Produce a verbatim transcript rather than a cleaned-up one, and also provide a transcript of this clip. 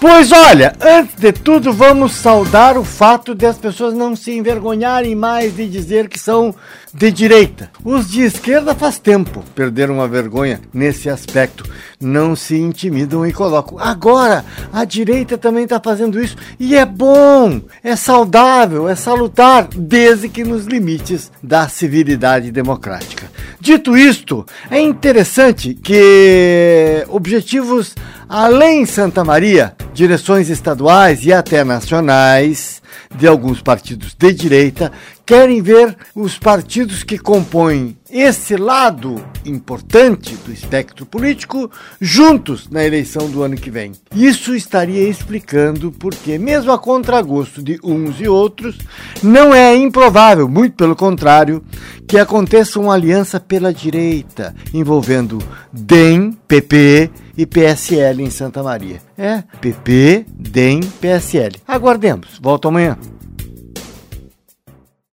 Pois olha, antes de tudo vamos saudar o fato de as pessoas não se envergonharem mais de dizer que são de direita. Os de esquerda faz tempo perderam a vergonha nesse aspecto, não se intimidam e colocam. Agora, a direita também está fazendo isso e é bom, é saudável, é salutar, desde que nos limites da civilidade democrática. Dito isto, é interessante que objetivos além Santa Maria, direções estaduais e até nacionais de alguns partidos de direita querem ver os partidos que compõem esse lado importante do espectro político juntos na eleição do ano que vem. Isso estaria explicando porque, mesmo a contragosto de uns e outros, não é improvável, muito pelo contrário, que aconteça uma aliança pela direita envolvendo D E M, P P e P S L em Santa Maria. É, P P, D E M, P S L. Aguardemos. Volto amanhã.